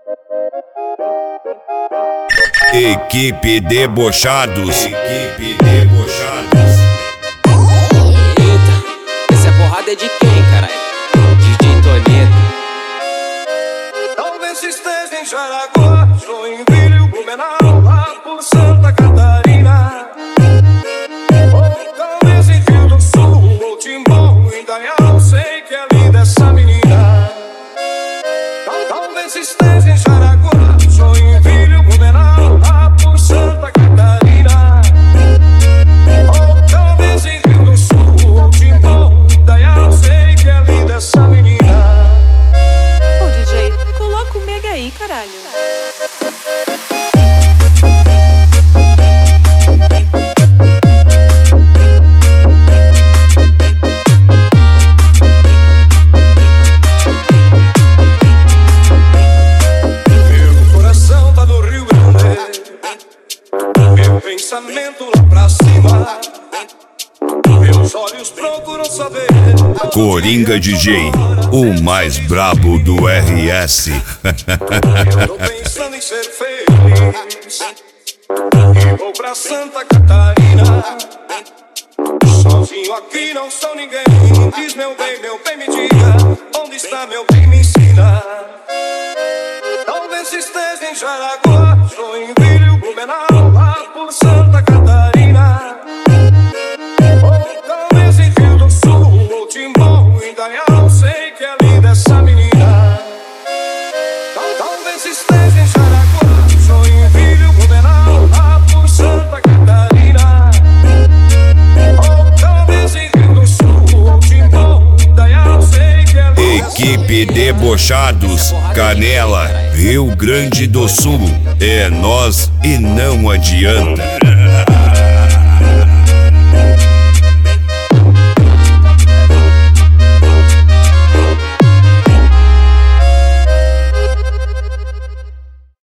Equipe Debochados. Equipe Debochados. Eita, essa porrada é de quem, caralho? DJ Toledo. Talvez esteja em Jaraguá, Joinville, Blumenau, lá por Santa Catarina. Ou talvez em Rio do Sul, ou Timbó, Indaial. Sei que é linda essa menina. Talvez esteja em Jaraguá, Joinville, Blumenau, lá por Santa Catarina. Ou talvez em Rio do Sul, ou Timbó, Indaial. Sei que é linda essa menina. Ô DJ, coloca o mega aí, caralho. Meu coração tá no Rio Grande, meu pensamento lá pra cima. Meus olhos procuram saber. Coringa DJ, o mais brabo do RS. Eu tô pensando em ser feliz e vou pra Santa Catarina. Sozinho aqui não sou ninguém. Diz meu bem, me diga onde está meu bem, me ensina. Talvez esteja em Jaraguá, Joinville, Blumenau, lá por Santa Catarina. Ou talvez em Rio do Sul, ou Timbó, Indaial. Sei que é linda essa menina. Talvez esteja em Jaraguá, Joinville, Blumenau, lá por Santa Catarina. Ou talvez em Rio do Sul, ou Timbó, Indaial. Sei que é linda essa Equipe Debochados, Canela, Rio Grande do Sul. É nós e não adianta.